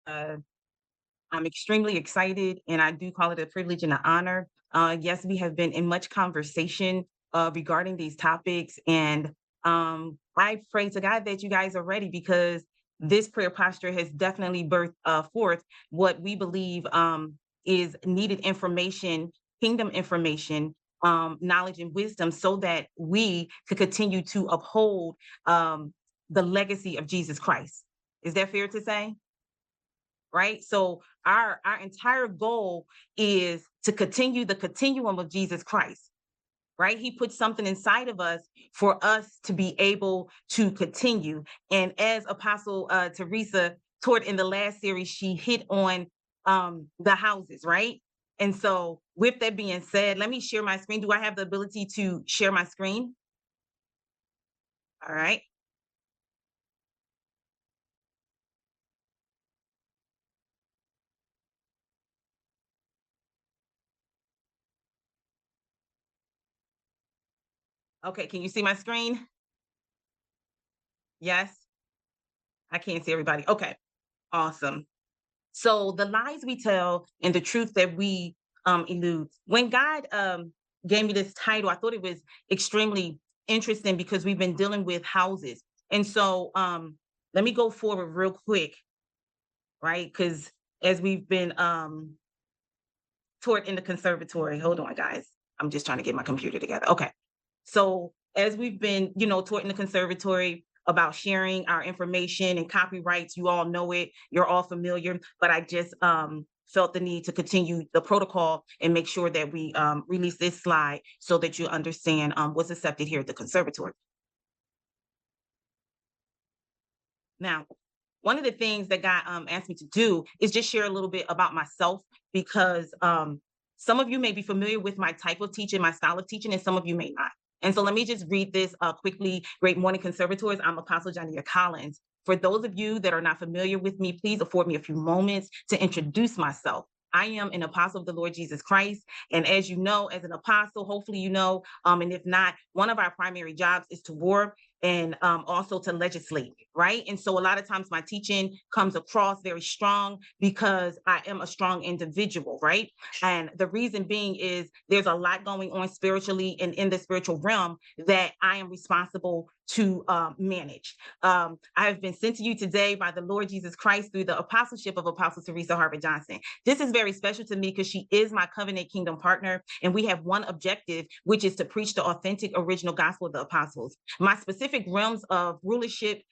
Uh, I'm extremely excited, and I do call it a privilege and an honor. Yes, we have been in much conversation regarding these topics, and I pray to God that you guys are ready because this prayer posture has definitely birthed forth what we believe is needed information, kingdom information, knowledge, and wisdom, so that we could continue to uphold the legacy of Jesus Christ. Is that fair to say? Right? So our entire goal is to continue the continuum of Jesus Christ, right? He put something inside of us for us to be able to continue. And as Apostle Teresa taught in the last series, she hit on the houses, right? And so with that being said, let me share my screen. Do I have the ability to share my screen? All right. Okay, can you see my screen? Yes. I can't see everybody. Okay, awesome. So the lies we tell and the truth that we elude. When God gave me this title, I thought it was extremely interesting because we've been dealing with houses. And so let me go forward real quick, right? Because as we've been taught in the conservatory, hold on, guys. I'm just trying to get my computer together. Okay. So as we've been, taught in the conservatory about sharing our information and copyrights, you all know it, you're all familiar, but I just felt the need to continue the protocol and make sure that we release this slide so that you understand what's accepted here at the conservatory. Now, one of the things that God asked me to do is just share a little bit about myself because some of you may be familiar with my type of teaching, my style of teaching, and some of you may not. And so let me just read this quickly. Great morning, conservators. I'm Apostle Jania Collins. For those of you that are not familiar with me, please afford me a few moments to introduce myself. I am an apostle of the Lord Jesus Christ. And as you know, as an apostle, hopefully you know, and if not, one of our primary jobs is to war and also to legislate, right? And so a lot of times my teaching comes across very strong because I am a strong individual, right? And the reason being is there's a lot going on spiritually and in the spiritual realm that I am responsible to manage. I have been sent to you today by the Lord Jesus Christ through the apostleship of Apostle Teresa Harvard Johnson. This is very special to me because she is my covenant kingdom partner, and we have one objective, which is to preach the authentic original gospel of the apostles. My specific realms of rulership,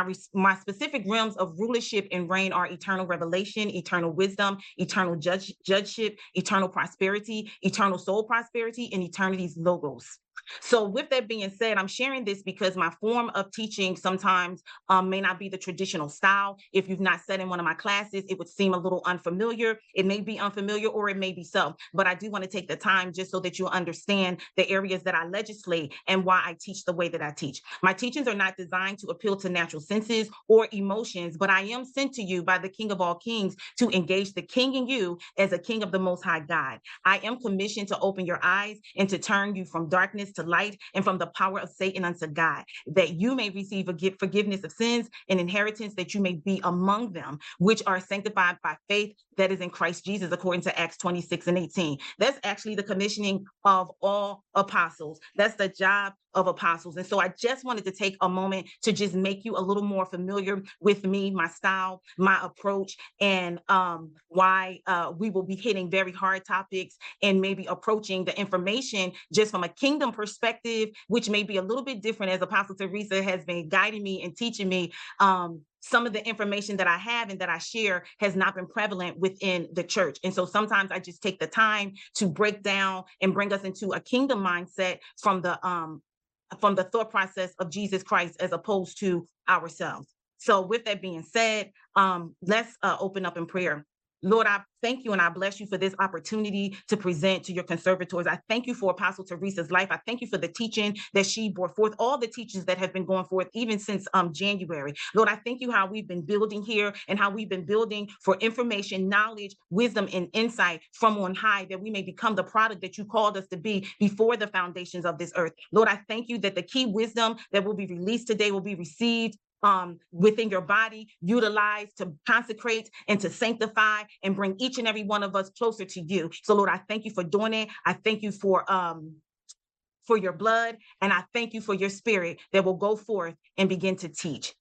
my specific realms of rulership and reign are eternal revelation, eternal wisdom, eternal judgeship, eternal prosperity, eternal soul prosperity, and eternity's logos. So, with that being said, I'm sharing this because my form of teaching sometimes may not be the traditional style. If you've not sat in one of my classes, it would seem a little unfamiliar. It may be unfamiliar or it may be so, but I do want to take the time just so that you understand the areas that I legislate and why I teach the way that I teach. My teachings are not designed to appeal to natural senses or emotions, but I am sent to you by the King of all kings to engage the King in you as a King of the Most High God. I am commissioned to open your eyes and to turn you from darkness to light and from the power of Satan unto God, that you may receive a gift, forgiveness of sins and inheritance, that you may be among them, which are sanctified by faith that is in Christ Jesus, according to Acts 26:18. That's actually the commissioning of all apostles. That's the job of apostles. And so I just wanted to take a moment to just make you a little more familiar with me, my style, my approach, and why we will be hitting very hard topics and maybe approaching the information just from a kingdom perspective, which may be a little bit different as Apostle Teresa has been guiding me and teaching me. Some of the information that I have and that I share has not been prevalent within the church. And so sometimes I just take the time to break down and bring us into a kingdom mindset from the thought process of Jesus Christ as opposed to ourselves. So with that being said, let's open up in prayer. Lord, I thank you and I bless you for this opportunity to present to your conservators. I thank you for Apostle Teresa's life. I thank you for the teaching that she brought forth, all the teachings that have been going forth even since January. Lord, I thank you how we've been building here and how we've been building for information, knowledge, wisdom, and insight from on high, that we may become the product that you called us to be before the foundations of this earth. Lord, I thank you that the key wisdom that will be released today will be received within your body, utilize to consecrate and to sanctify and bring each and every one of us closer to you. So Lord, I thank you for doing it. I thank you for your blood, and I thank you for your spirit that will go forth and begin to teach.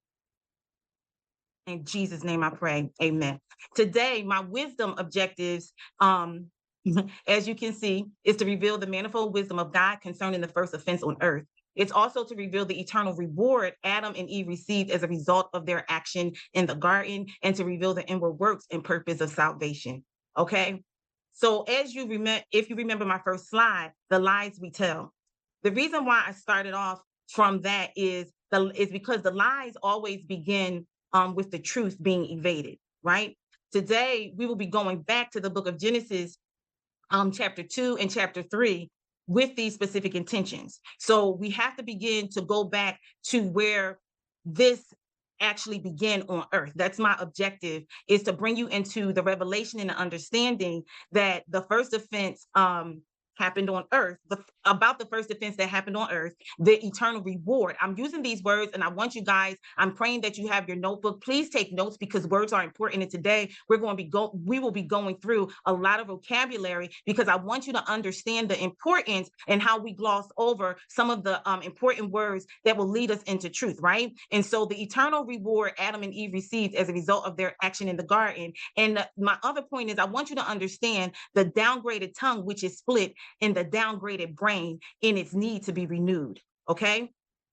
In Jesus' name I pray, amen. Today, my wisdom objectives, as you can see, is to reveal the manifold wisdom of God concerning the first offense on earth. It's also to reveal the eternal reward Adam and Eve received as a result of their action in the garden, and to reveal the inward works and purpose of salvation. Okay. So if you remember my first slide, the lies we tell. The reason why I started off from that is because the lies always begin with the truth being evaded, right? Today, we will be going back to the book of Genesis, chapter 2 and chapter 3, with these specific intentions. So we have to begin to go back to where this actually began on earth. That's my objective, is to bring you into the revelation and the understanding that the first offense happened on earth, about the first offense that happened on earth, the eternal reward. I'm using these words, and I want you guys, I'm praying that you have your notebook. Please take notes, because words are important. And today we will be going through a lot of vocabulary, because I want you to understand the importance and how we gloss over some of the important words that will lead us into truth, right? And so the eternal reward Adam and Eve received as a result of their action in the garden. And my other point is, I want you to understand the downgraded tongue, which is split, in the downgraded brain in its need to be renewed. Okay.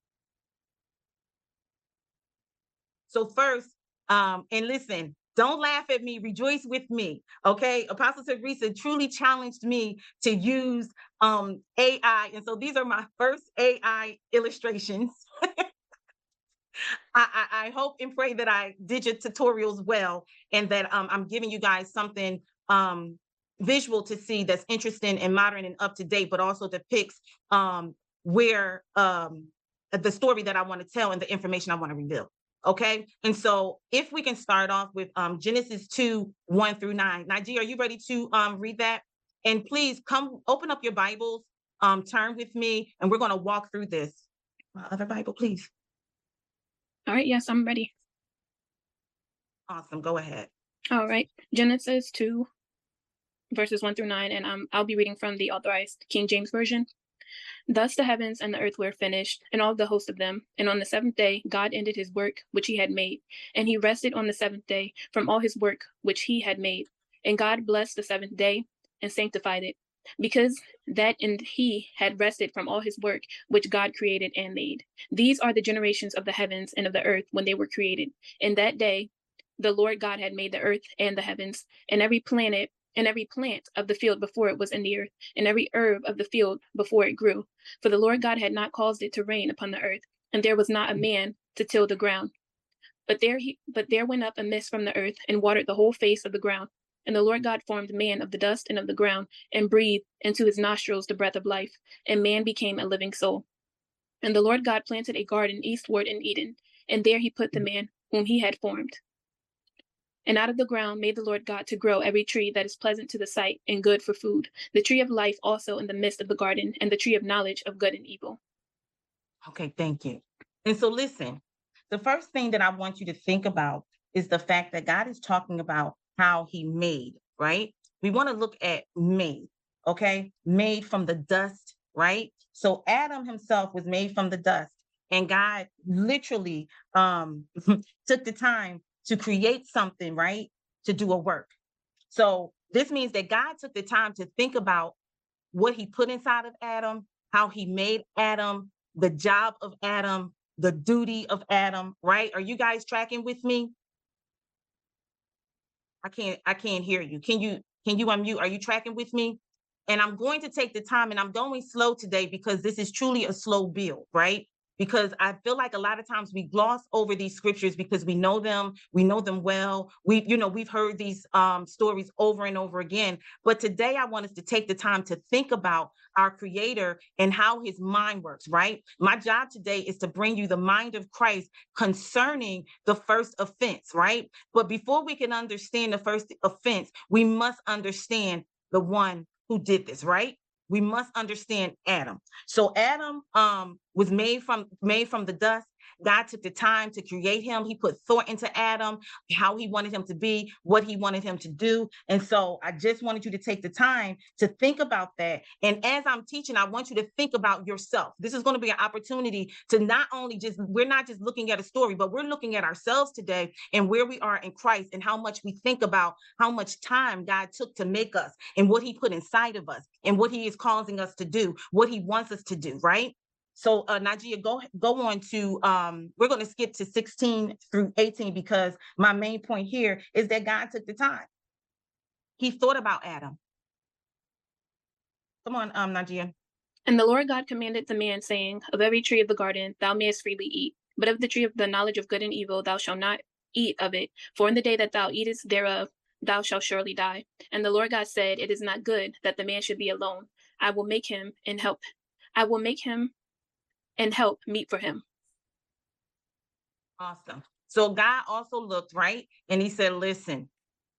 So first, and listen, don't laugh at me, rejoice with me. Okay. Apostle Teresa truly challenged me to use AI. And so these are my first AI illustrations. I hope and pray that I did your tutorials well, and that I'm giving you guys something visual to see that's interesting and modern and up to date, but also depicts where the story that I want to tell and the information I want to reveal. Okay. And so if we can start off with Genesis 2, 1-9. Najee, are you ready to read that? And please come open up your Bibles, turn with me, and we're going to walk through this. My other Bible, please. All right. Yes, I'm ready. Awesome. Go ahead. All right. Genesis 2, verses 1-9, and I'll be reading from the Authorized King James Version. Thus the heavens and the earth were finished, and all the host of them. And on the seventh day God ended his work which he had made, and he rested on the seventh day from all his work which he had made. And God blessed the seventh day and sanctified it, because that and he had rested from all his work which God created and made. These are the generations of the heavens and of the earth when they were created. In that day the Lord God had made the earth and the heavens, and every planet and every plant of the field before it was in the earth, and every herb of the field before it grew. For the Lord God had not caused it to rain upon the earth, and there was not a man to till the ground. But there went up a mist from the earth, and watered the whole face of the ground. And the Lord God formed man of the dust and of the ground, and breathed into his nostrils the breath of life, and man became a living soul. And the Lord God planted a garden eastward in Eden, and there he put the man whom he had formed. And out of the ground made the Lord God to grow every tree that is pleasant to the sight and good for food, the tree of life also in the midst of the garden, and the tree of knowledge of good and evil. Okay, thank you. And so listen, the first thing that I want you to think about is the fact that God is talking about how he made, right? We want to look at made, okay? Made from the dust, right? So Adam himself was made from the dust, and God literally took the time to create something, right? To do a work. So this means that God took the time to think about what he put inside of Adam, how he made Adam, the job of Adam, the duty of Adam, right? Are you guys tracking with me? I can't hear you. Can you unmute? Are you tracking with me? And I'm going to take the time, and I'm going slow today because this is truly a slow build, right? Because I feel like a lot of times we gloss over these scriptures because we know them well. We've heard these stories over and over again. But today I want us to take the time to think about our Creator and how his mind works, right? My job today is to bring you the mind of Christ concerning the first offense, right? But before we can understand the first offense, we must understand the one who did this, right? We must understand Adam. So Adam was made from the dust, God took the time to create him. He put thought into Adam, how he wanted him to be, what he wanted him to do. And so I just wanted you to take the time to think about that. And as I'm teaching, I want you to think about yourself. This is going to be an opportunity to not only we're not just looking at a story, but we're looking at ourselves today and where we are in Christ and how much we think about how much time God took to make us and what he put inside of us and what he is causing us to do, what he wants us to do, right? So Najia, go on to, we're going to skip to 16 through 18 because my main point here is that God took the time. He thought about Adam. Come on, Najia. And the Lord God commanded the man, saying, Of every tree of the garden thou mayest freely eat, but of the tree of the knowledge of good and evil thou shalt not eat of it, for in the day that thou eatest thereof thou shalt surely die. And the Lord God said, It is not good that the man should be alone. I will make him and help meet for him. Awesome. So God also looked, right? And he said, listen,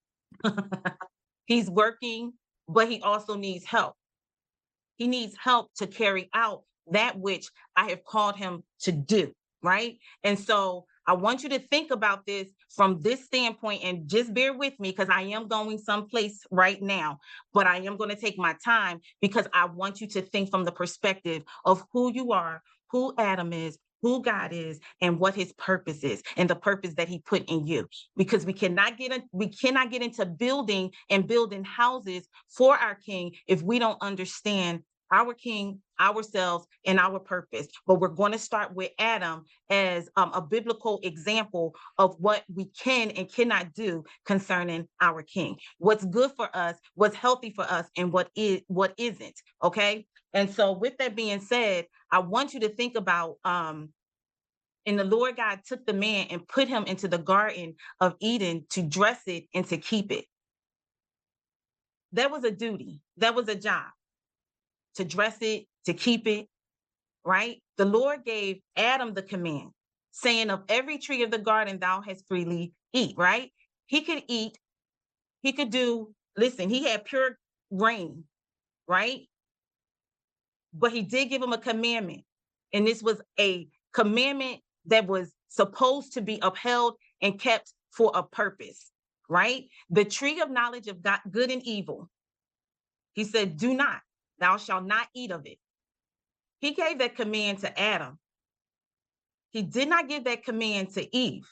he's working, but he also needs help. He needs help to carry out that which I have called him to do, right? And so I want you to think about this from this standpoint and just bear with me because I am going someplace right now, but I am going to take my time because I want you to think from the perspective of who you are, who Adam is, who God is, and what his purpose is, and the purpose that he put in you. Because we cannot get into building houses for our King if we don't understand our King, ourselves, and our purpose. But we're going to start with Adam as a biblical example of what we can and cannot do concerning our King. What's good for us, what's healthy for us, and what isn't. Okay. And so with that being said, I want you to think about, and the Lord God took the man and put him into the Garden of Eden to dress it and to keep it. That was a duty. That was a job. To dress it, to keep it, right? The Lord gave Adam the command, saying, Of every tree of the garden thou hast freely eat, right? He could eat, he could he had pure grain, right? But he did give him a commandment. And this was a commandment that was supposed to be upheld and kept for a purpose, right? The tree of knowledge of God, good and evil. He said, do not, thou shalt not eat of it. He gave that command to Adam. He did not give that command to Eve.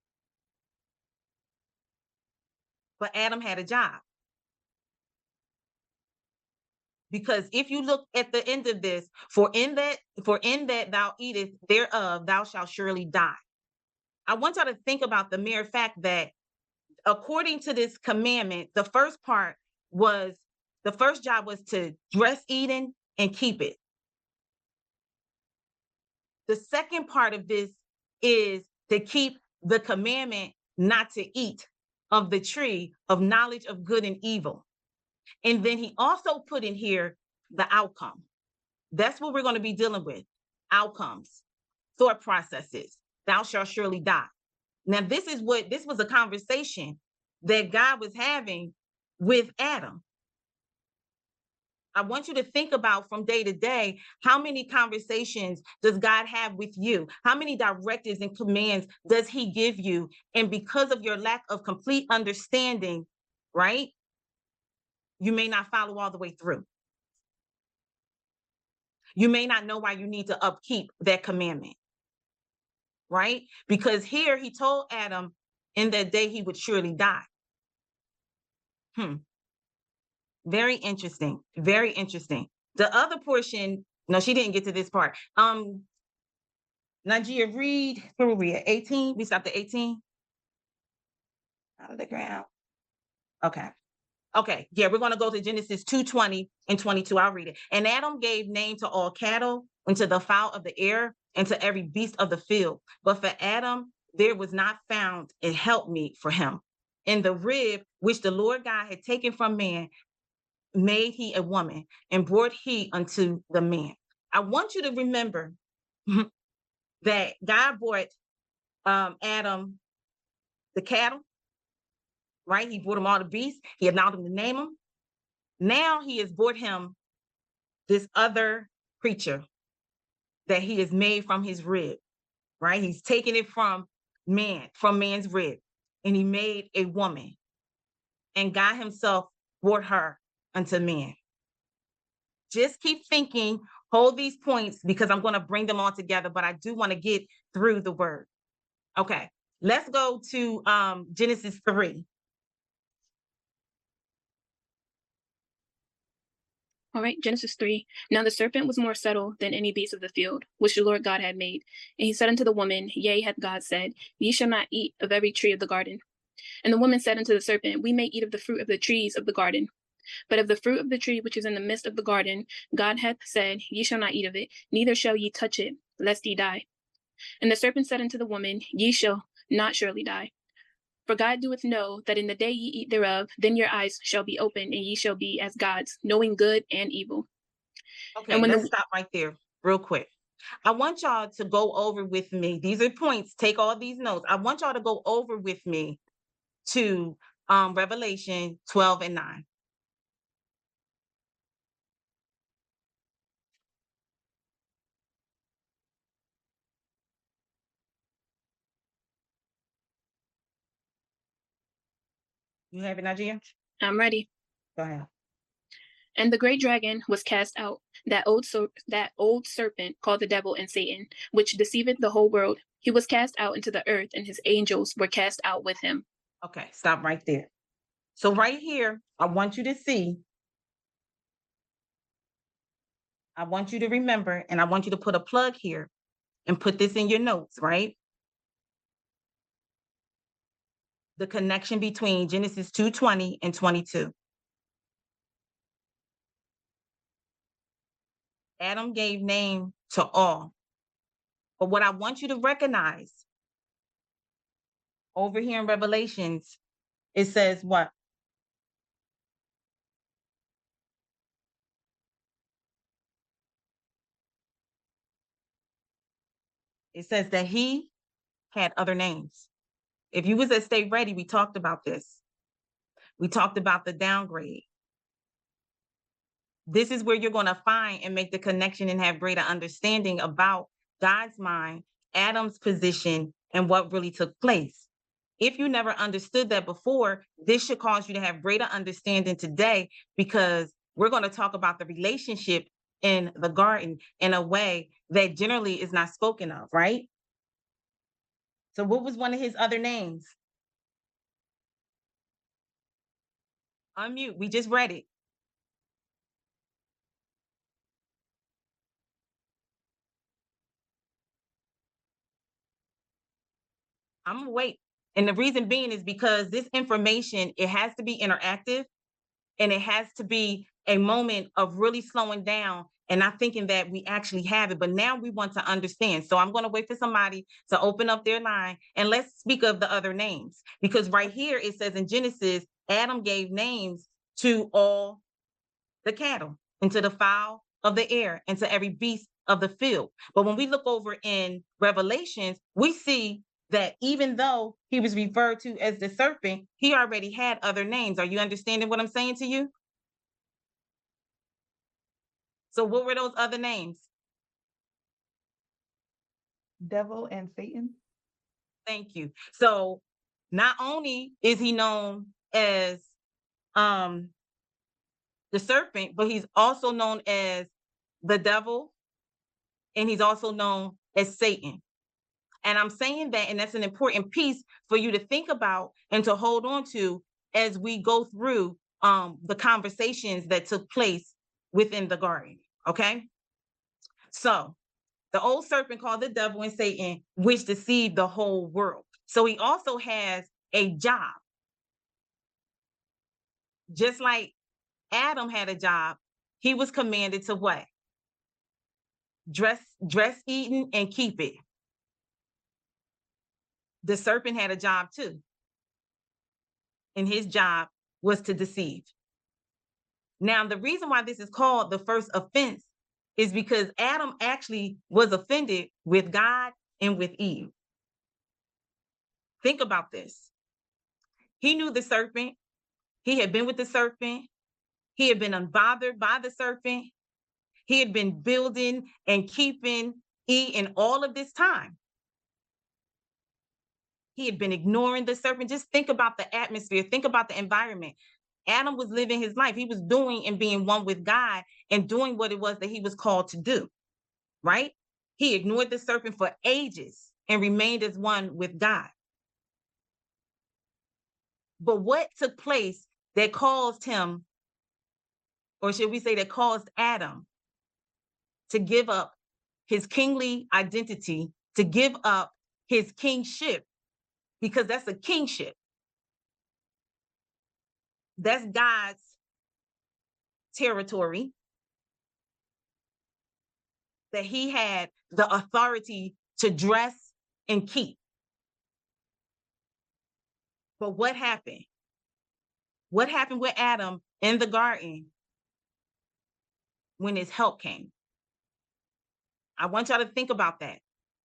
But Adam had a job. Because if you look at the end of this, for in that thou eatest thereof, thou shalt surely die. I want y'all to think about the mere fact that according to this commandment, the first job was to dress Eden and keep it. The second part of this is to keep the commandment not to eat of the tree of knowledge of good and evil. And then he also put in here the outcome. That's what we're going to be dealing with. Outcomes, thought processes. Thou shalt surely die. Now, this was a conversation that God was having with Adam. I want you to think about from day to day, how many conversations does God have with you? How many directives and commands does he give you? And because of your lack of complete understanding, right, you may not follow all the way through. You may not know why you need to upkeep that commandment, right? Because here he told Adam in that day he would surely die. Very interesting. Very interesting. The other portion, no, she didn't get to this part. Najia, read, where were we at? 18? We stopped at 18? Out of the ground. Okay. Okay. Yeah, we're going to go to Genesis 2:20 and 22. I'll read it. And Adam gave name to all cattle and to the fowl of the air and to every beast of the field. But for Adam, there was not found a helpmeet for him. In the rib which the Lord God had taken from man, made he a woman and brought he unto the man. I want you to remember that God brought Adam the cattle, right? He brought him all the beasts. He allowed him to name them. Now he has brought him this other creature that he has made from his rib. right? He's taking it from man, from man's rib, and he made a woman. And God himself brought her unto man. Just keep thinking, hold these points because I'm going to bring them all together, but I do want to get through the word. Okay, let's go to Genesis 3. All right, Genesis 3. Now the serpent was more subtle than any beast of the field, which the Lord God had made. And he said unto the woman, Yea, hath God said, Ye shall not eat of every tree of the garden. And the woman said unto the serpent, We may eat of the fruit of the trees of the garden. But of the fruit of the tree which is in the midst of the garden, God hath said, Ye shall not eat of it, neither shall ye touch it, lest ye die. And the serpent said unto the woman, Ye shall not surely die. For God doeth know that in the day ye eat thereof, then your eyes shall be opened, and ye shall be as gods, knowing good and evil. Okay, And when let's stop right there real quick. I want y'all to go over with me. These are points. Take all these notes. I want y'all to go over with me to Revelation 12 and 9. You have it, Najee? I'm ready. Go ahead. And the great dragon was cast out, that old serpent called the devil and Satan, which deceiveth the whole world. He was cast out into the earth, and his angels were cast out with him. Okay, stop right there. So right here, I want you to see, I want you to remember, and I want you to put a plug here and put this in your notes, right? The connection between Genesis 2:20 and 22. Adam gave name to all. But what I want you to recognize over here in Revelations, it says what? It says that he had other names. If you was at Stay Ready, we talked about this. We talked about the downgrade. This is where you're going to find and make the connection and have greater understanding about God's mind, Adam's position, and what really took place. If you never understood that before, this should cause you to have greater understanding today because we're going to talk about the relationship in the garden in a way that generally is not spoken of, right? So, what was one of his other names? Unmute. We just read it. I'm gonna wait. And the reason being is because this information, it has to be interactive and it has to be a moment of really slowing down and not thinking that we actually have it. But now we want to understand. So I'm going to wait for somebody to open up their line and let's speak of the other names. Because right here it says in Genesis, Adam gave names to all the cattle and to the fowl of the air and to every beast of the field. But when we look over in Revelations, we see that even though he was referred to as the serpent, he already had other names. Are you understanding what I'm saying to you? So what were those other names? Devil and Satan. Thank you. So not only is he known as the serpent, but he's also known as the devil, and he's also known as Satan. And I'm saying that, and that's an important piece for you to think about and to hold on to as we go through the conversations that took place within the garden. Okay. So the old serpent called the devil and Satan, which deceived the whole world. So he also has a job. Just like Adam had a job, he was commanded to what? Dress, eating, and keep it. The serpent had a job too. And his job was to deceive. Now, the reason why this is called the first offense is because Adam actually was offended with God and with Eve. Think about this. He knew the serpent. He had been with the serpent. He had been unbothered by the serpent. He had been building and keeping Eve in all of this time. He had been ignoring the serpent. Just think about the atmosphere. Think about the environment. Adam was living his life. He was doing and being one with God and doing what it was that he was called to do, right? He ignored the serpent for ages and remained as one with God. But what took place that caused him, or should we say that caused Adam to give up his kingly identity, to give up his kingship, because that's a kingship. That's God's territory that he had the authority to dress and keep. But what happened? What happened with Adam in the garden when his help came? I want y'all to think about that.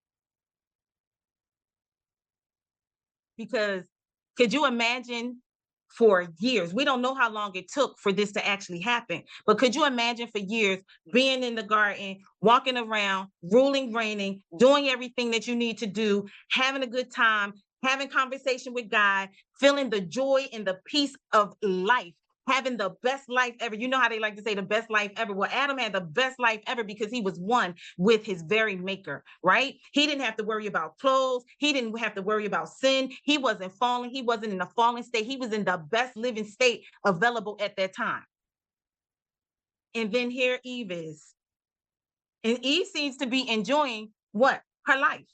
Because could you imagine for years? We don't know how long it took for this to actually happen, but could you imagine for years being in the garden, walking around, ruling, reigning, doing everything that you need to do, having a good time, having conversation with God, feeling the joy and the peace of life, having the best life ever. You know how they like to say the best life ever. Well, Adam had the best life ever because he was one with his very maker, right? He didn't have to worry about clothes. He didn't have to worry about sin. He wasn't falling. He wasn't in a fallen state. He was in the best living state available at that time. And then here Eve is. And Eve seems to be enjoying what? Her life.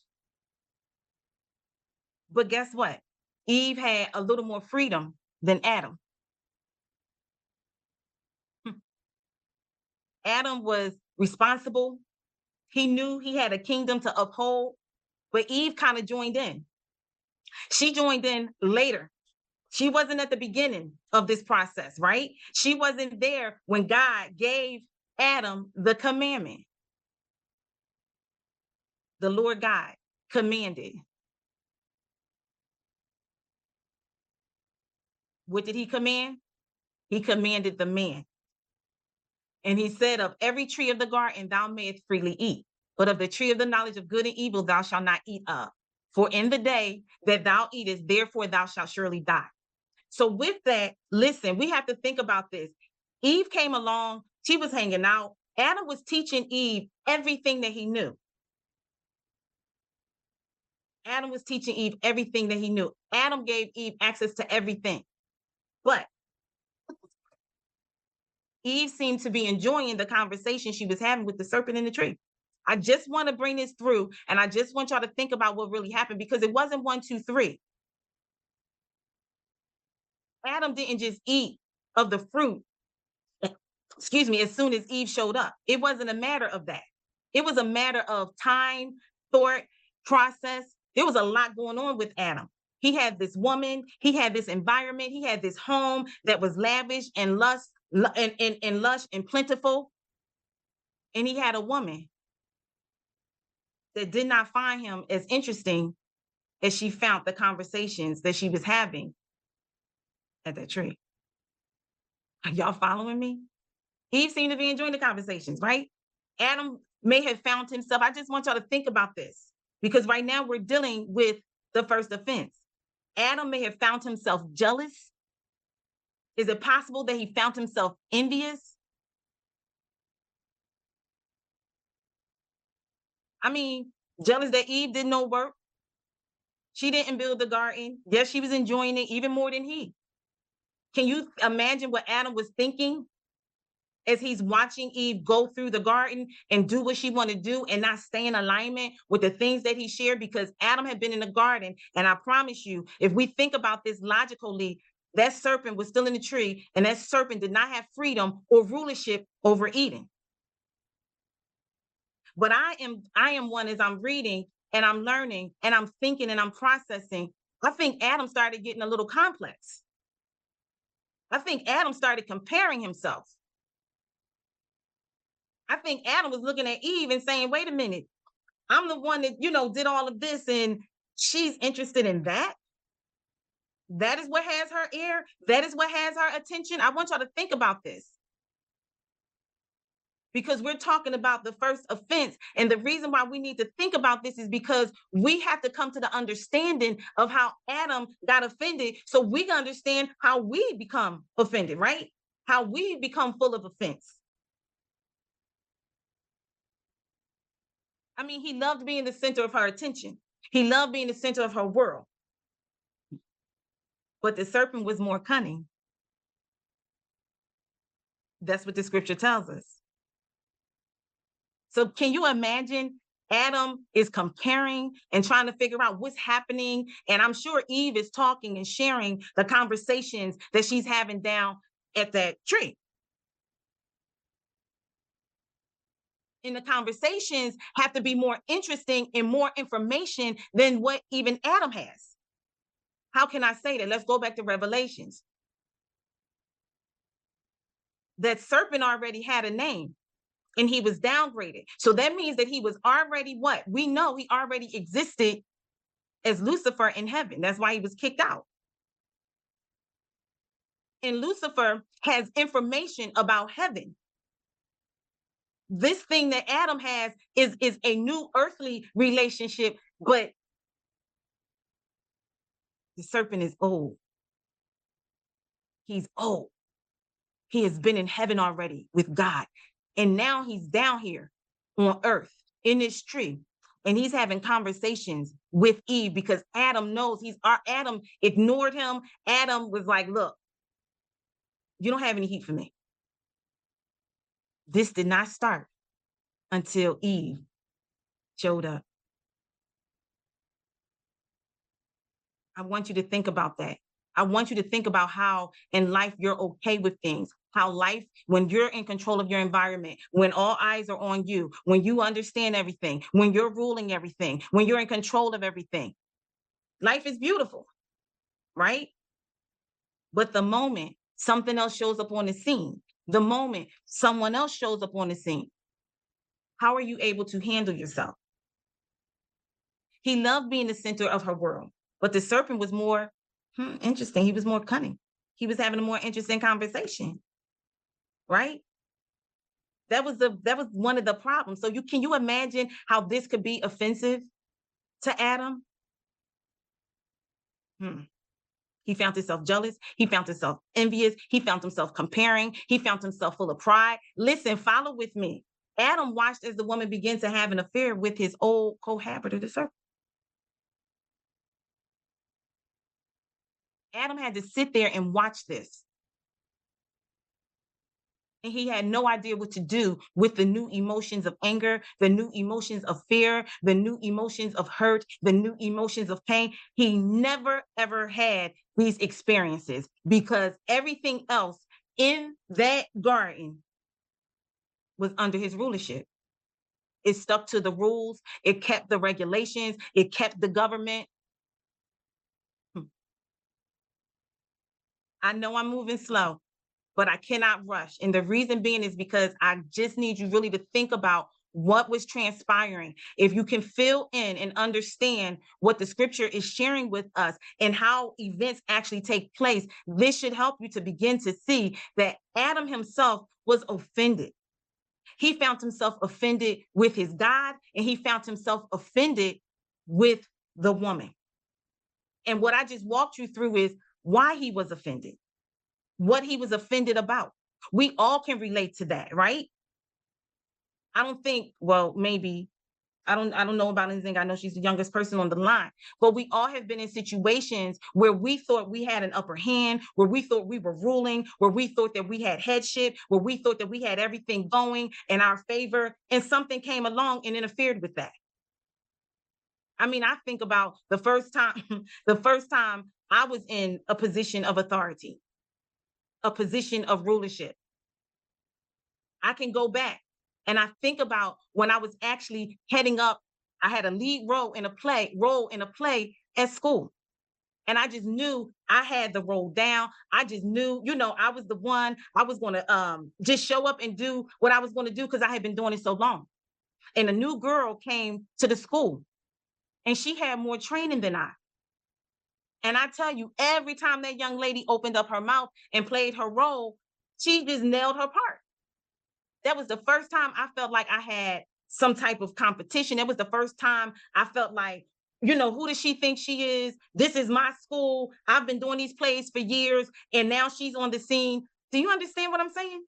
But guess what? Eve had a little more freedom than Adam. Adam was responsible. He knew he had a kingdom to uphold, but Eve kind of joined in. She joined in later. She wasn't at the beginning of this process, right? She wasn't there when God gave Adam the commandment. The Lord God commanded. What did he command? He commanded the man. And he said, of every tree of the garden thou mayest freely eat, but of the tree of the knowledge of good and evil thou shalt not eat of. For in the day that thou eatest, therefore thou shalt surely die. So with that, listen, we have to think about this. Eve came along, she was hanging out. Adam was teaching Eve everything that he knew. Adam was teaching Eve everything that he knew. Adam gave Eve access to everything. But Eve seemed to be enjoying the conversation she was having with the serpent in the tree. I just want to bring this through, and I just want y'all to think about what really happened, because it wasn't 1, 2, 3. Adam didn't just eat of the fruit, excuse me, as soon as Eve showed up. It wasn't a matter of that. It was a matter of time, thought, process. There was a lot going on with Adam. He had this woman, he had this environment, he had this home that was lavish and lush and plentiful. And he had a woman that did not find him as interesting as she found the conversations that she was having at that tree. Are y'all following me? Eve seemed to be enjoying the conversations, right? Adam may have found himself. I just want y'all to think about this, because right now we're dealing with the first offense. Adam may have found himself jealous. Is it possible that he found himself envious? I mean, jealous that Eve did no work. She didn't build the garden. Yes, she was enjoying it even more than he. Can you imagine what Adam was thinking as he's watching Eve go through the garden and do what she wanted to do and not stay in alignment with the things that he shared? Because Adam had been in the garden. And I promise you, if we think about this logically, that serpent was still in the tree, and that serpent did not have freedom or rulership over Eden. But I am one, as I'm reading and I'm learning and I'm thinking and I'm processing, I think Adam started getting a little complex. I think Adam started comparing himself. I think Adam was looking at Eve and saying, wait a minute, I'm the one that, did all of this, and she's interested in that. That is what has her ear. That is what has her attention. I want y'all to think about this. because we're talking about the first offense. And the reason why we need to think about this is because we have to come to the understanding of how Adam got offended so we can understand how we become offended, right? How we become full of offense. I mean, he loved being the center of her attention. He loved being the center of her world. But the serpent was more cunning. That's what the scripture tells us. So can you imagine Adam is comparing and trying to figure out what's happening? And I'm sure Eve is talking and sharing the conversations that she's having down at that tree. And the conversations have to be more interesting and more information than what even Adam has. How can I say that? Let's go back to Revelations. That serpent already had a name and he was downgraded. So that means that he was already what? We know he already existed as Lucifer in heaven. That's why he was kicked out. And Lucifer has information about heaven. This thing that Adam has is a new earthly relationship, but the serpent is old. He's old. He has been in heaven already with God. And now he's down here on earth in this tree. And he's having conversations with Eve because Adam knows Adam ignored him. Adam was like, look, you don't have any heat for me. This did not start until Eve showed up. I want you to think about that. I want you to think about how in life you're okay with things. How life, when you're in control of your environment, when all eyes are on you, when you understand everything, when you're ruling everything, when you're in control of everything, life is beautiful, right? But the moment something else shows up on the scene, the moment someone else shows up on the scene, how are you able to handle yourself? He loved being the center of her world, but the serpent was more interesting. He was more cunning. He was having a more interesting conversation, right? That was one of the problems. So can you imagine how this could be offensive to Adam? He found himself jealous. He found himself envious. He found himself comparing. He found himself full of pride. Listen, follow with me. Adam watched as the woman began to have an affair with his old cohabiter, the serpent. Adam had to sit there and watch this. And he had no idea what to do with the new emotions of anger, the new emotions of fear, the new emotions of hurt, the new emotions of pain. He never, ever had these experiences because everything else in that garden was under his rulership. It stuck to the rules. It kept the regulations. It kept the government. I know I'm moving slow, but I cannot rush. And the reason being is because I just need you really to think about what was transpiring. If you can fill in and understand what the scripture is sharing with us and how events actually take place, this should help you to begin to see that Adam himself was offended. He found himself offended with his God, and he found himself offended with the woman. And what I just walked you through is why he was offended, what he was offended about. We all can relate to that, right? I don't think, well, maybe, I don't know about anything. I know she's the youngest person on the line, but we all have been in situations where we thought we had an upper hand, where we thought we were ruling, where we thought that we had headship, where we thought that we had everything going in our favor, and something came along and interfered with that. I mean, I think about the first time, the first time I was in a position of authority, a position of rulership. I can go back and I think about when I was actually heading up, I had a lead role in a play at school. And I just knew I had the role down. I just knew, I was the one. I was going to just show up and do what I was going to do because I had been doing it so long. And a new girl came to the school and she had more training than I. And I tell you, every time that young lady opened up her mouth and played her role, she just nailed her part. That was the first time I felt like I had some type of competition. That was the first time I felt like, who does she think she is? This is my school. I've been doing these plays for years, and now she's on the scene. Do you understand what I'm saying?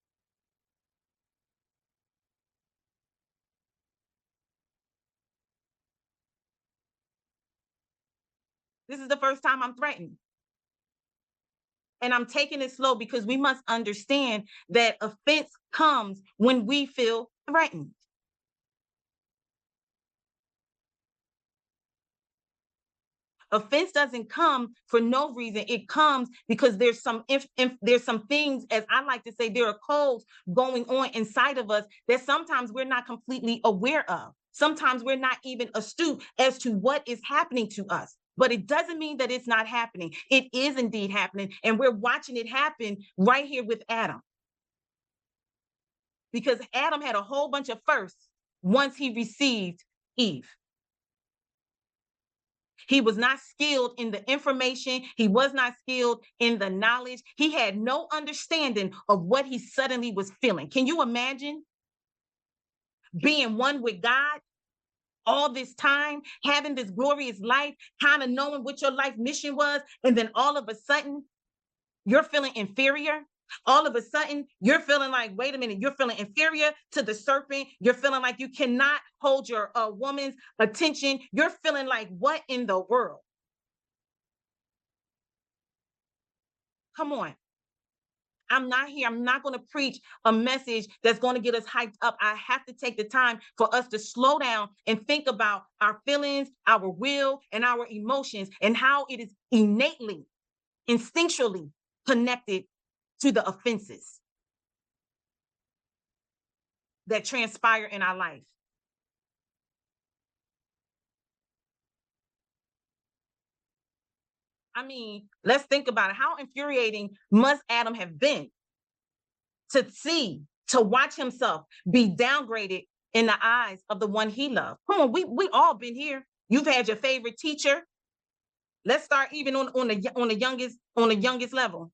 This is the first time I'm threatened. And I'm taking it slow because we must understand that offense comes when we feel threatened. Offense doesn't come for no reason. It comes because there's some there's some things, as I like to say, there are codes going on inside of us that sometimes we're not completely aware of. Sometimes we're not even astute as to what is happening to us. But it doesn't mean that it's not happening. It is indeed happening. And we're watching it happen right here with Adam. Because Adam had a whole bunch of firsts once he received Eve. He was not skilled in the information. He was not skilled in the knowledge. He had no understanding of what he suddenly was feeling. Can you imagine being one with God all this time, having this glorious life, kind of knowing what your life mission was, and then all of a sudden you're feeling inferior? All of a sudden, you're feeling like, wait a minute, you're feeling inferior to the serpent. You're feeling like you cannot hold your woman's attention. You're feeling like, what in the world? Come on. I'm not here. I'm not going to preach a message that's going to get us hyped up. I have to take the time for us to slow down and think about our feelings, our will, and our emotions, and how it is innately, instinctually connected to the offenses that transpire in our life. I mean, let's think about it. How infuriating must Adam have been to watch himself be downgraded in the eyes of the one he loved? Come on, we all been here. You've had your favorite teacher. Let's start even on the youngest level.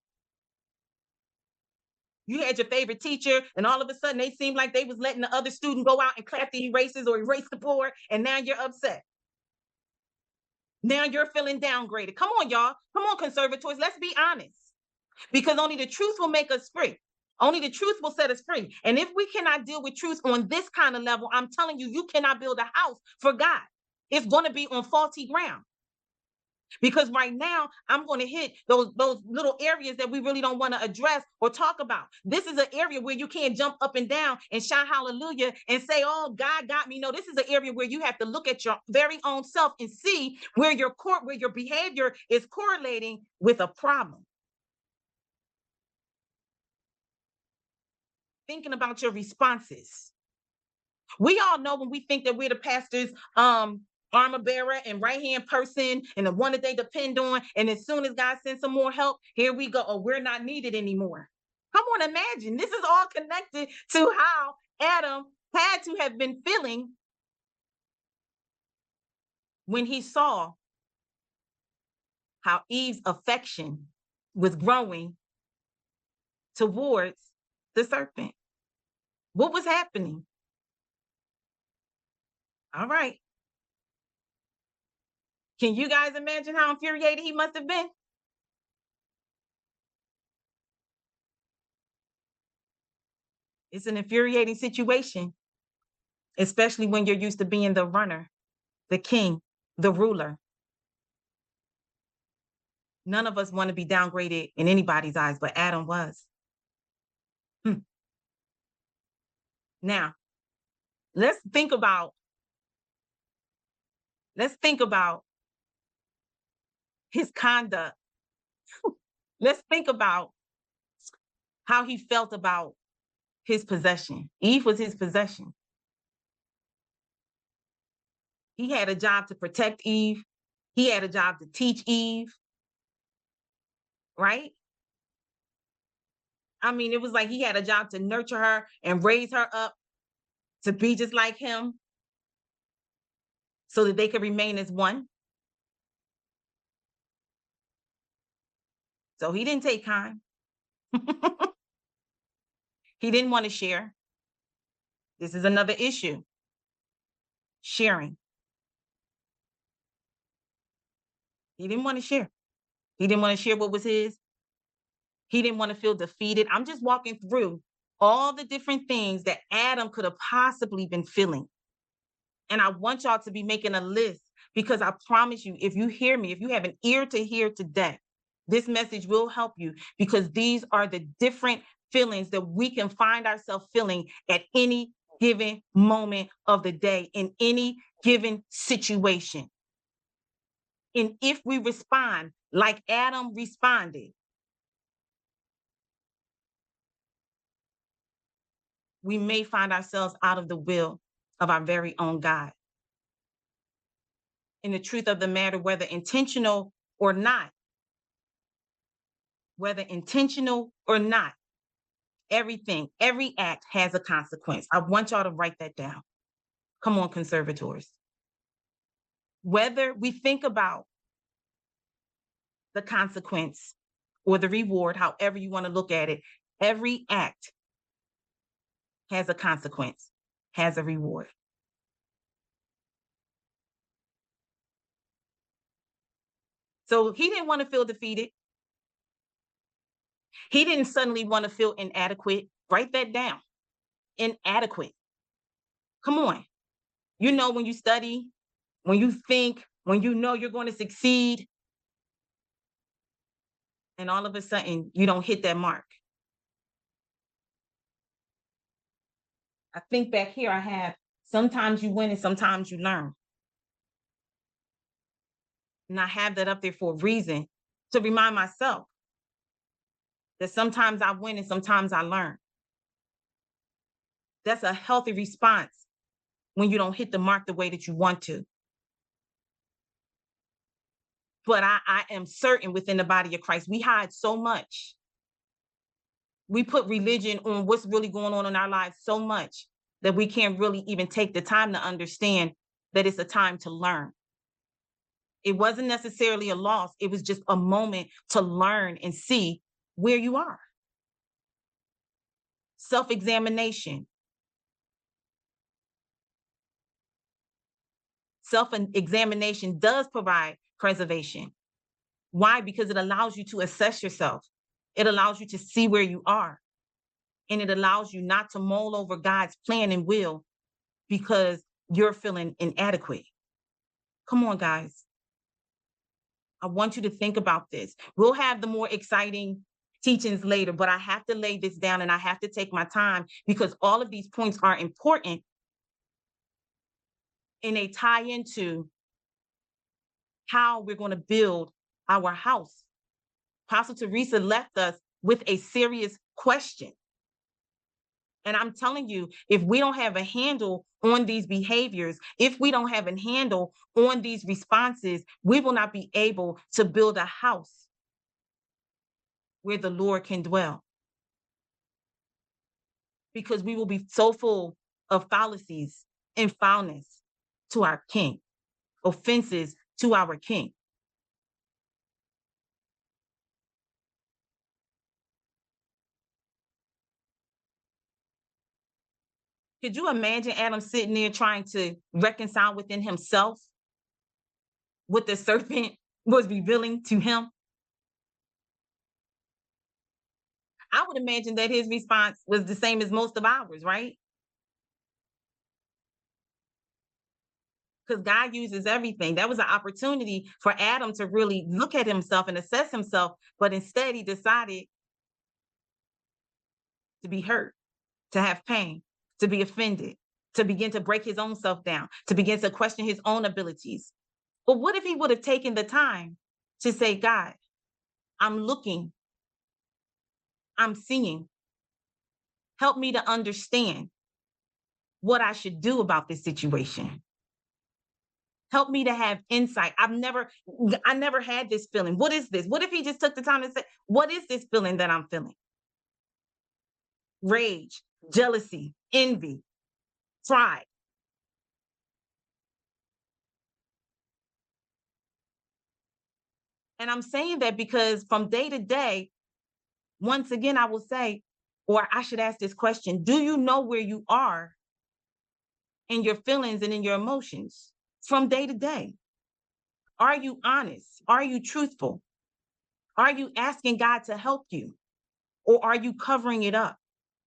You had your favorite teacher, and all of a sudden they seemed like they was letting the other student go out and clap the erasers or erase the board, and now you're upset. Now you're feeling downgraded. Come on, y'all. Come on, conservators. Let's be honest. Because only the truth will make us free. Only the truth will set us free. And if we cannot deal with truth on this kind of level, I'm telling you, you cannot build a house for God. It's going to be on faulty ground. Because right now, I'm going to hit those little areas that we really don't want to address or talk about. This is an area where you can't jump up and down and shout hallelujah and say, oh, God got me. No, this is an area where you have to look at your very own self and see where your behavior is correlating with a problem. Thinking about your responses. We all know when we think that we're the pastor's armor bearer and right hand person and the one that they depend on, and as soon as God sends some more help, here we go. Oh, we're not needed anymore. Come on, imagine. This is all connected to how Adam had to have been feeling when he saw how Eve's affection was growing towards the serpent. What was happening? All right. Can you guys imagine how infuriated he must have been? It's an infuriating situation, especially when you're used to being the runner, the king, the ruler. None of us want to be downgraded in anybody's eyes, but Adam was. Now, let's think about his conduct. Let's think about how he felt about his possession. Eve was his possession. He had a job to protect Eve. He had a job to teach Eve. Right? I mean, it was like he had a job to nurture her and raise her up to be just like him so that they could remain as one. So he didn't take time. He didn't want to share. This is another issue. Sharing. He didn't want to share. He didn't want to share what was his. He didn't want to feel defeated. I'm just walking through all the different things that Adam could have possibly been feeling. And I want y'all to be making a list, because I promise you, if you hear me, if you have an ear to hear today, this message will help you, because these are the different feelings that we can find ourselves feeling at any given moment of the day, in any given situation. And if we respond like Adam responded, we may find ourselves out of the will of our very own God. And the truth of the matter, whether intentional or not, everything, every act has a consequence. I want y'all to write that down. Come on, conservators. Whether we think about the consequence or the reward, however you want to look at it, every act has a consequence, has a reward. So he didn't want to feel defeated. He didn't suddenly want to feel inadequate. Write that down. Inadequate. Come on. You know, when you study, when you think, when you know you're going to succeed, and all of a sudden you don't hit that mark. I think back here I have, sometimes you win and sometimes you learn. And I have that up there for a reason, to remind myself that sometimes I win and sometimes I learn. That's a healthy response when you don't hit the mark the way that you want to. But I am certain within the body of Christ, we hide so much. We put religion on what's really going on in our lives so much that we can't really even take the time to understand that it's a time to learn. It wasn't necessarily a loss. It was just a moment to learn and see where you are. Self-examination. Self-examination does provide preservation. Why? Because it allows you to assess yourself. It allows you to see where you are. And it allows you not to mull over God's plan and will because you're feeling inadequate. Come on, guys. I want you to think about this. We'll have the more exciting teachings later, but I have to lay this down and I have to take my time, because all of these points are important and they tie into how we're going to build our house. Apostle Teresa left us with a serious question. And I'm telling you, if we don't have a handle on these behaviors, if we don't have a handle on these responses, we will not be able to build a house where the Lord can dwell. Because we will be so full of fallacies and foulness to our King, offenses to our King. Could you imagine Adam sitting there trying to reconcile within himself what the serpent was revealing to him? I would imagine that his response was the same as most of ours, right? Because God uses everything. That was an opportunity for Adam to really look at himself and assess himself, but instead he decided to be hurt, to have pain, to be offended, to begin to break his own self down, to begin to question his own abilities. But what if he would have taken the time to say, God, I'm looking, I'm seeing, help me to understand what I should do about this situation. Help me to have insight. I never had this feeling. What is this? What if he just took the time to say, what is this feeling that I'm feeling? Rage, jealousy, envy, pride. And I'm saying that because from day to day, once again, I will say, or I should ask this question, do you know where you are in your feelings and in your emotions from day to day? Are you honest? Are you truthful? Are you asking God to help you? Or are you covering it up?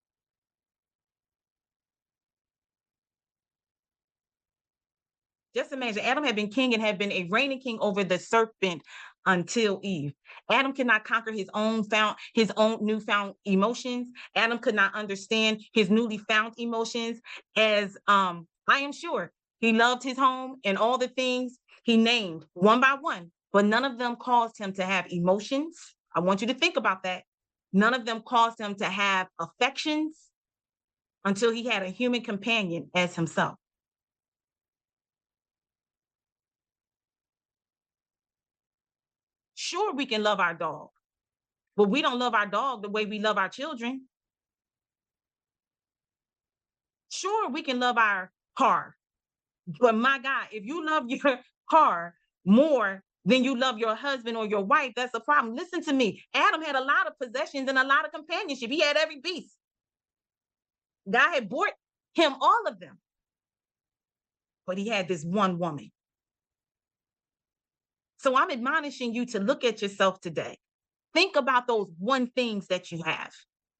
Just imagine Adam had been king and had been a reigning king over the serpent until Eve. Adam could not conquer his own newfound emotions. Adam could not understand his newly found emotions. As I am sure he loved his home and all the things he named one by one, but none of them caused him to have emotions. I want you to think about that. None of them caused him to have affections until he had a human companion as himself. Sure, we can love our dog, but we don't love our dog the way we love our children. Sure, we can love our car, but my God, if you love your car more than you love your husband or your wife, that's a problem. Listen to me. Adam had a lot of possessions and a lot of companionship. He had every beast. God had bought him all of them, but he had this one woman. So I'm admonishing you to look at yourself today. Think about those one things that you have,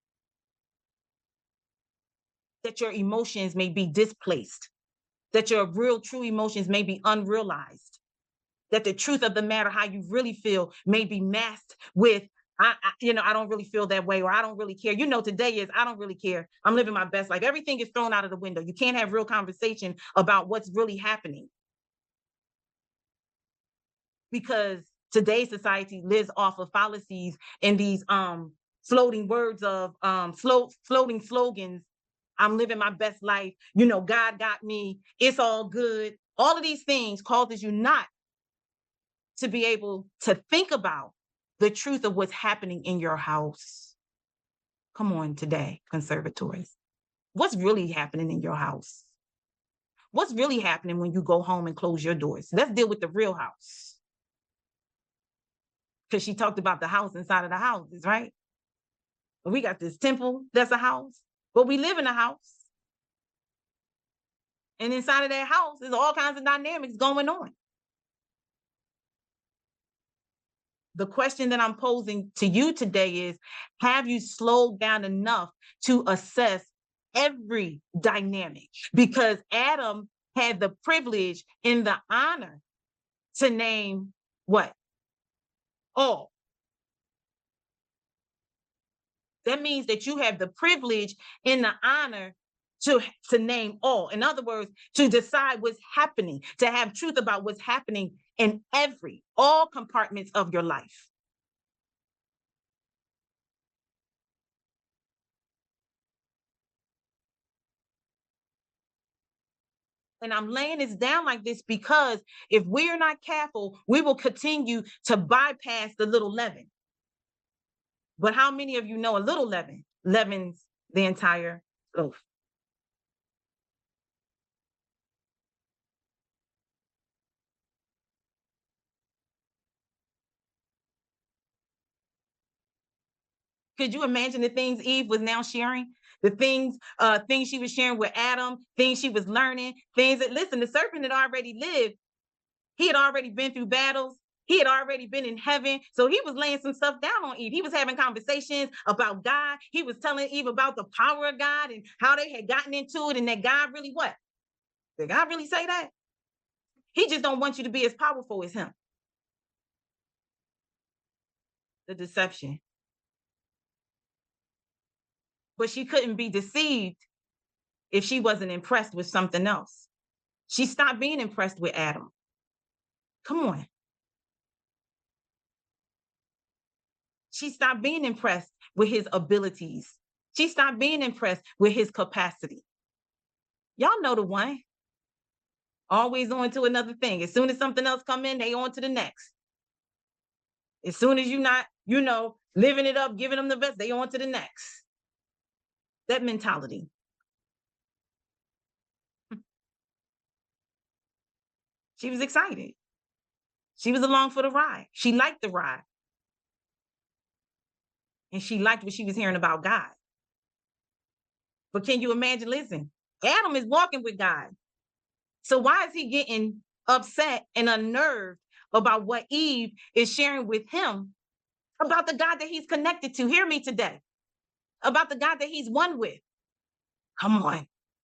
that your emotions may be displaced, that your real true emotions may be unrealized, that the truth of the matter, how you really feel, may be masked with, I don't really feel that way, or I don't really care. Today is, I don't really care. I'm living my best life. Everything is thrown out of the window. You can't have real conversation about what's really happening, because today's society lives off of fallacies and these floating words of floating slogans. I'm living my best life. God got me. It's all good. All of these things causes you not to be able to think about the truth of what's happening in your house. Come on today, conservatories. What's really happening in your house? What's really happening when you go home and close your doors? Let's deal with the real house. Because she talked about the house inside of the houses, right? We got this temple that's a house, but we live in a house. And inside of that house, there's all kinds of dynamics going on. The question that I'm posing to you today is, have you slowed down enough to assess every dynamic? Because Adam had the privilege and the honor to name what? All. That means that you have the privilege and the honor to name all. In other words, to decide what's happening, to have truth about what's happening in all compartments of your life. And I'm laying this down like this because if we're not careful, we will continue to bypass the little leaven. But how many of you know a little leaven leavens the entire loaf? Could you imagine the things Eve was now sharing? The things she was sharing with Adam, things she was learning, things that, listen, the serpent had already lived. He had already been through battles. He had already been in heaven. So he was laying some stuff down on Eve. He was having conversations about God. He was telling Eve about the power of God and how they had gotten into it, and that God really what? Did God really say that? He just don't want you to be as powerful as him. The deception. But she couldn't be deceived if she wasn't impressed with something else. She stopped being impressed with Adam. Come on. She stopped being impressed with his abilities. She stopped being impressed with his capacity. Y'all know the one. Always on to another thing. As soon as something else come in, they on to the next. As soon as you're not, living it up, giving them the best, they on to the next. That mentality. She was excited. She was along for the ride. She liked the ride. And she liked what she was hearing about God. But can you imagine, listen, Adam is walking with God. So why is he getting upset and unnerved about what Eve is sharing with him about the God that he's connected to? Hear me today. About the God that he's one with. Come on.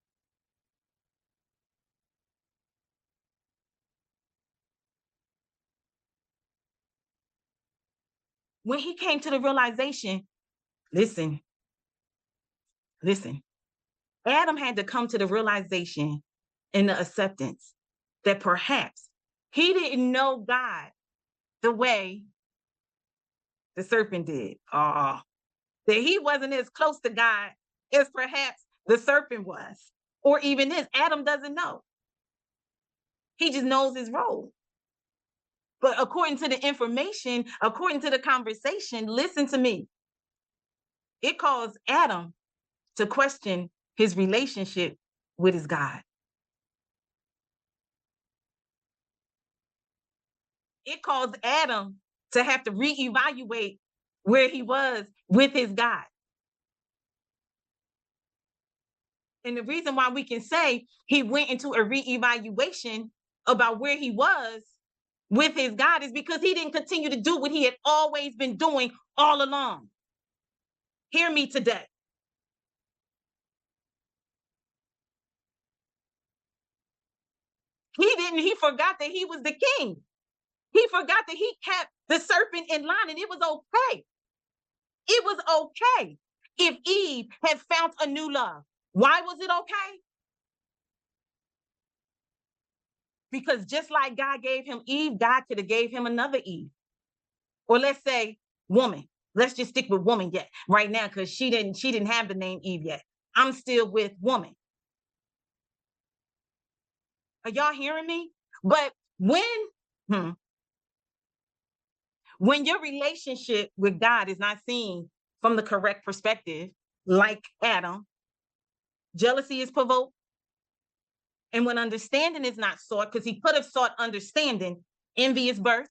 When he came to the realization, listen, listen, Adam had to come to the realization and the acceptance that perhaps he didn't know God the way the serpent did. That he wasn't as close to God as perhaps the serpent was, or even this. Adam doesn't know. He just knows his role. But according to the information, according to the conversation, listen to me. It caused Adam to question his relationship with his God. It caused Adam to have to reevaluate where he was with his God. And the reason why we can say he went into a reevaluation about where he was with his God is because he didn't continue to do what he had always been doing all along. Hear me today. He forgot that he was the king. He forgot that he kept the serpent in line, and it was okay. It was okay if Eve had found a new love. Why was it okay? Because just like God gave him Eve, God could have gave him another Eve. Or let's say woman. Let's just stick with woman yet right now, because she didn't have the name Eve yet. I'm still with woman. Are y'all hearing me? But when your relationship with God is not seen from the correct perspective, like Adam, jealousy is provoked. And when understanding is not sought, because he could have sought understanding, envy is birth.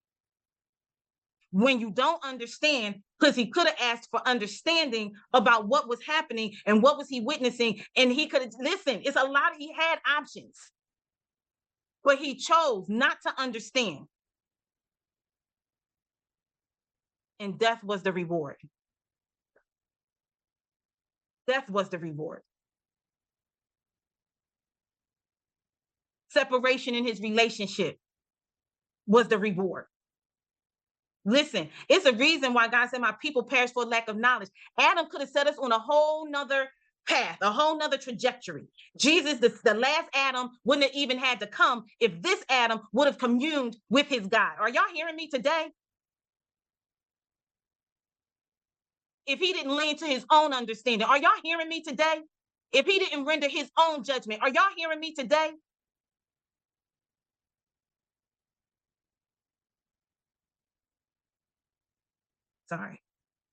When you don't understand, because he could have asked for understanding about what was happening and what was he witnessing, and he could have, listen, it's a lot, he had options, but he chose not to understand. And death was the reward. Death was the reward. Separation in his relationship was the reward. Listen, it's a reason why God said, my people perish for lack of knowledge. Adam could have set us on a whole nother path, a whole nother trajectory. Jesus, the last Adam, wouldn't have even had to come if this Adam would have communed with his God. Are y'all hearing me today? If he didn't lean to his own understanding. Are y'all hearing me today? If he didn't render his own judgment. Are y'all hearing me today? Sorry.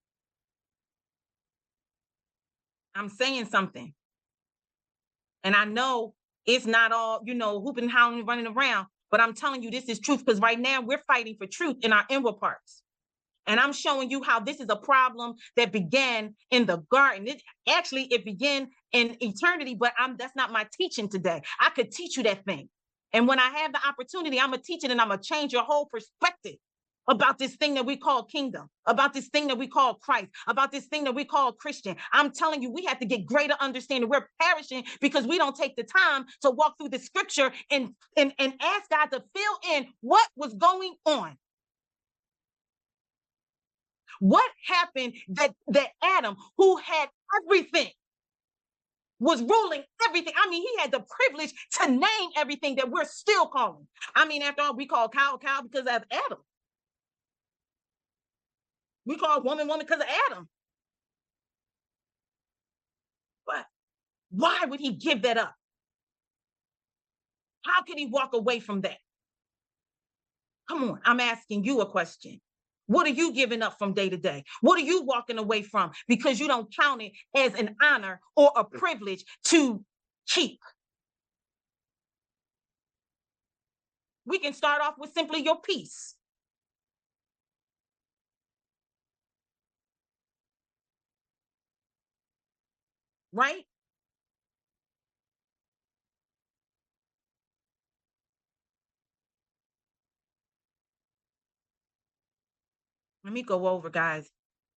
I'm saying something. And I know it's not all, hooping and howling and running around, but I'm telling you, this is truth, because right now we're fighting for truth in our inward parts. And I'm showing you how this is a problem that began in the garden. It began in eternity, but that's not my teaching today. I could teach you that thing. And when I have the opportunity, I'm going to teach it, and I'm going to change your whole perspective about this thing that we call kingdom, about this thing that we call Christ, about this thing that we call Christian. I'm telling you, we have to get greater understanding. We're perishing because we don't take the time to walk through the scripture and ask God to fill in what was going on. What happened that Adam, who had everything, was ruling everything? I mean, he had the privilege to name everything that we're still calling. I mean, after all, we call cow because of Adam. We call woman because of Adam. But why would he give that up? How could he walk away from that? Come on, I'm asking you a question. What are you giving up from day to day? What are you walking away from because you don't count it as an honor or a privilege to keep? We can start off with simply your peace. Right? Let me go over, guys.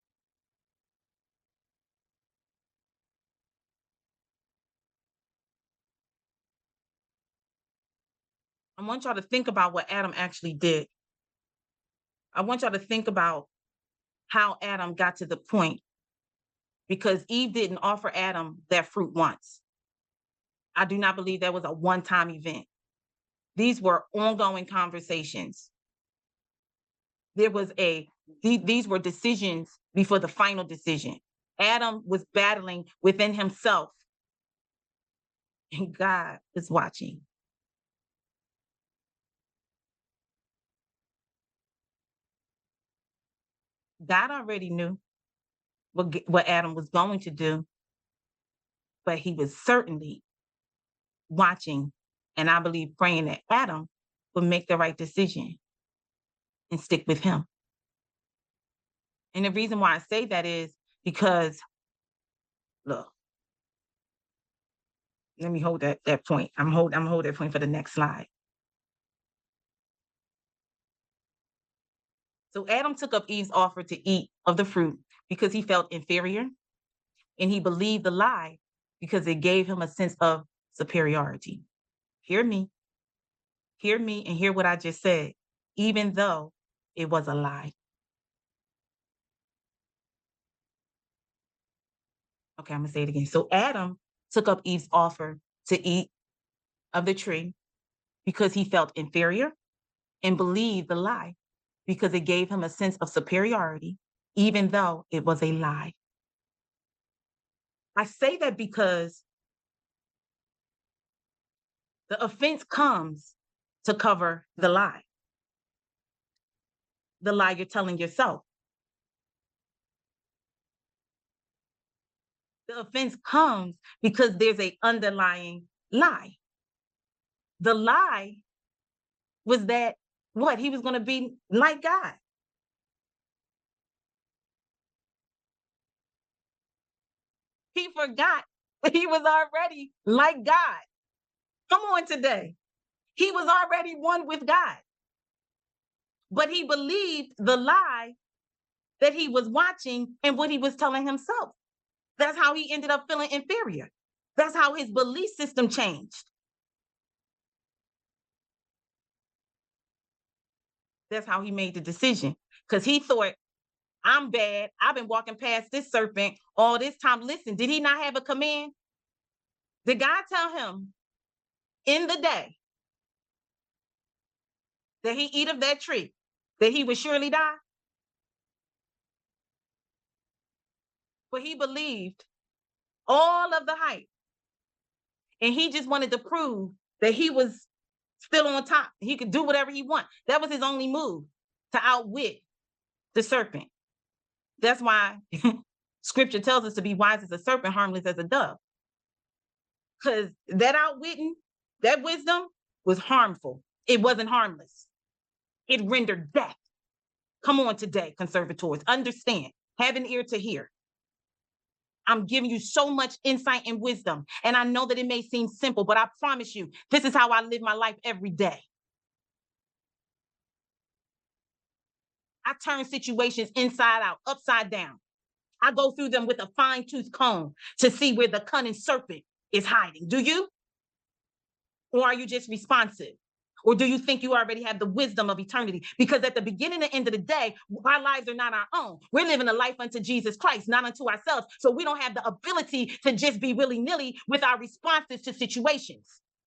I want y'all to think about what Adam actually did. I want y'all to think about how Adam got to the point, because Eve didn't offer Adam that fruit once. I do not believe that was a one-time event. These were ongoing conversations. These were decisions before the final decision. Adam was battling within himself, and God is watching. God already knew what Adam was going to do, but he was certainly watching, and I believe praying that Adam would make the right decision and stick with him. And the reason why I say that is because, look, let me hold that point. I'm gonna hold that point for the next slide. So Adam took up Eve's offer to eat of the fruit because he felt inferior, and he believed the lie because it gave him a sense of superiority. Hear me, and hear what I just said, even though it was a lie. Okay, I'm gonna say it again. So Adam took up Eve's offer to eat of the tree because he felt inferior, and believed the lie because it gave him a sense of superiority, even though it was a lie. I say that because the offense comes to cover the lie you're telling yourself. The offense comes because there's an underlying lie. The lie was that what? He was going to be like God. He forgot that he was already like God. Come on today. He was already one with God. But he believed the lie that he was watching and what he was telling himself. That's how he ended up feeling inferior. That's how his belief system changed. That's how he made the decision. Because he thought, I'm bad. I've been walking past this serpent all this time. Listen, did he not have a command? Did God tell him in the day that he eat of that tree, that he would surely die? But he believed all of the hype. And he just wanted to prove that he was still on top. He could do whatever he want. That was his only move, to outwit the serpent. That's why scripture tells us to be wise as a serpent, harmless as a dove. Because that outwitting, that wisdom was harmful. It wasn't harmless. It rendered death. Come on today, conservators. Understand. Have an ear to hear. I'm giving you so much insight and wisdom. And I know that it may seem simple, but I promise you, this is how I live my life every day. I turn situations inside out, upside down. I go through them with a fine-tooth comb to see where the cunning serpent is hiding. Do you? Or are you just responsive? Or do you think you already have the wisdom of eternity? Because at the beginning and end of the day, our lives are not our own. We're living a life unto Jesus Christ, not unto ourselves. So we don't have the ability to just be willy-nilly with our responses to situations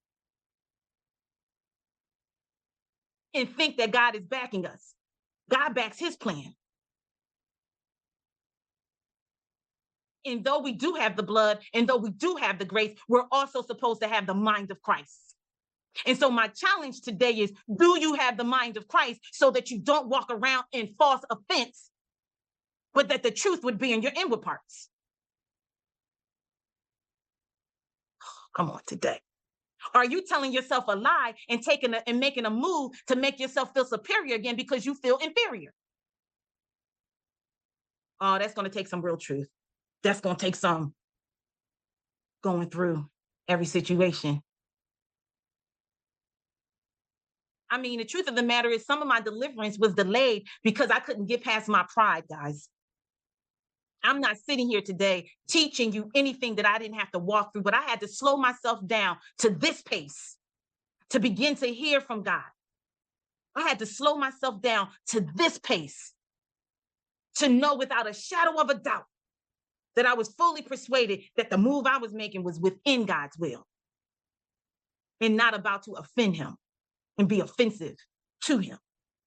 and think that God is backing us. God backs his plan. And though we do have the blood, and though we do have the grace, we're also supposed to have the mind of Christ. And so my challenge today is, do you have the mind of Christ so that you don't walk around in false offense, but that the truth would be in your inward parts? Come on today. Are you telling yourself a lie and making a move to make yourself feel superior again because you feel inferior? Oh, that's going to take some real truth. That's going to take some going through every situation. I mean, the truth of the matter is some of my deliverance was delayed because I couldn't get past my pride, guys. I'm not sitting here today teaching you anything that I didn't have to walk through, but I had to slow myself down to this pace to begin to hear from God. I had to slow myself down to this pace to know without a shadow of a doubt that I was fully persuaded that the move I was making was within God's will and not about to offend him and be offensive to him.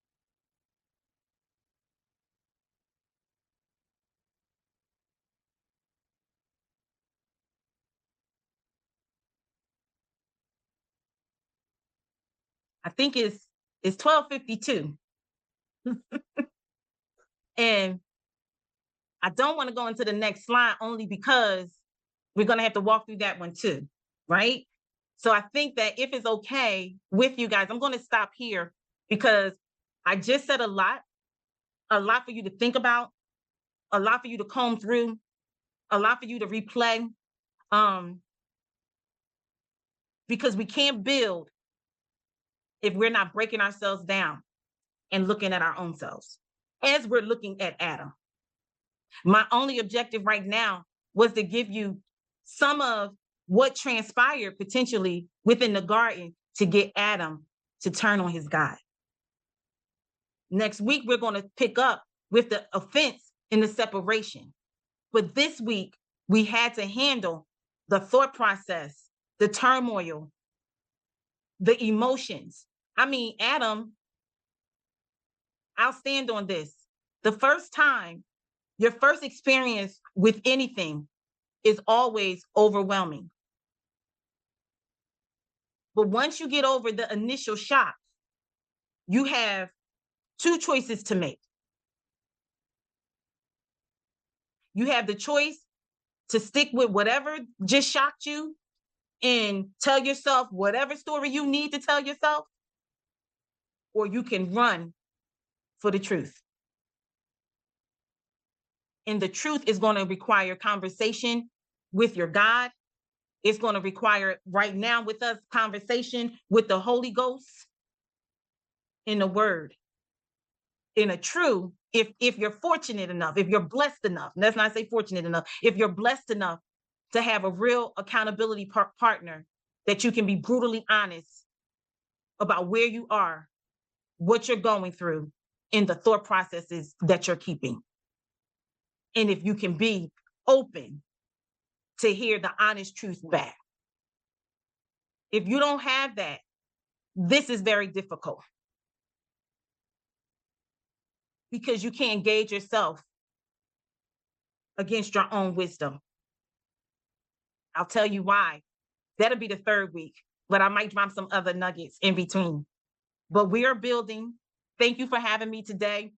I think it's 12:52. And I don't want to go into the next slide only because we're going to have to walk through that one too, right? So I think that if it's okay with you guys, I'm going to stop here because I just said a lot for you to think about, a lot for you to comb through, a lot for you to replay. Because we can't build if we're not breaking ourselves down and looking at our own selves as we're looking at Adam. My only objective right now was to give you some of what transpired potentially within the garden to get Adam to turn on his God. Next week, we're going to pick up with the offense and the separation. But this week, we had to handle the thought process, the turmoil, the emotions. I mean, Adam, I'll stand on this. The first time, your first experience with anything is always overwhelming. But once you get over the initial shock, you have two choices to make. You have the choice to stick with whatever just shocked you and tell yourself whatever story you need to tell yourself, or you can run for the truth. And the truth is going to require conversation with your God. It's going to require right now with us conversation with the Holy Ghost in the word. In a true, if you're fortunate enough, if you're blessed enough, let's not say fortunate enough, if you're blessed enough to have a real accountability partner that you can be brutally honest about where you are, what you're going through, and the thought processes that you're keeping. And if you can be open to hear the honest truth back. If you don't have that, this is very difficult because you can't gauge yourself against your own wisdom. I'll tell you why. That'll be the third week, but I might drop some other nuggets in between. But we are building. Thank you for having me today.